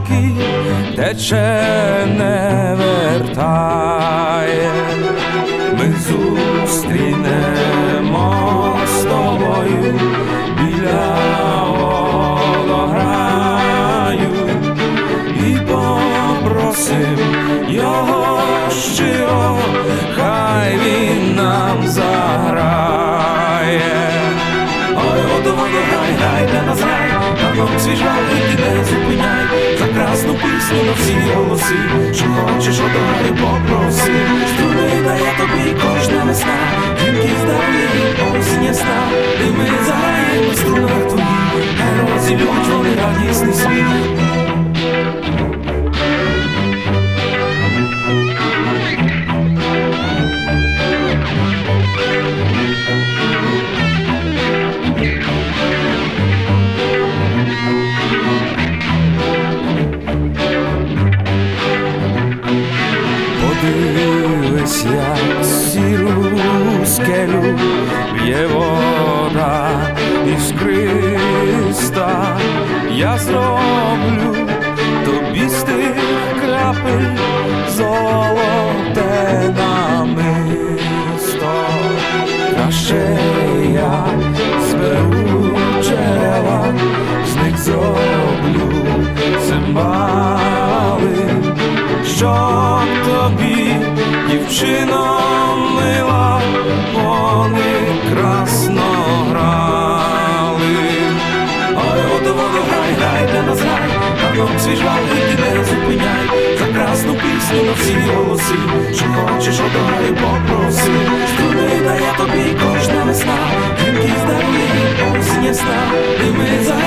роки тече, не вертає. Ми зустрінемо з тобою біля водограю і попросим його щиро, хай він нам заграє. Ой, водограй, грай для нас грай, давно свій жаль ти не зупиняй, за красну пісню на всі голоси, що хочеш водограй, попроси. Струни дає тобі кожна весна, дзвінки здоров'я і осінь ясна, і ми заграємо в струнах твоїх, хай розілють вони радісний сміх. Подивись, як сіру скелю б'є вода іскриста. Я зроблю тобі з тих крапель золоте намисто. Краще я зберу джерела, з них зроблю цимбали, щоб тобі, дівчино мила, вони красно грали. Ой, водограй, грай для нас грай, давно свій жаль ти не зупиняй, за красну пісню на всі голоси, що хочеш водограй, попроси. Струни дає тобі кожна весна, дзвінки здоров'я і осінь ясна, і ми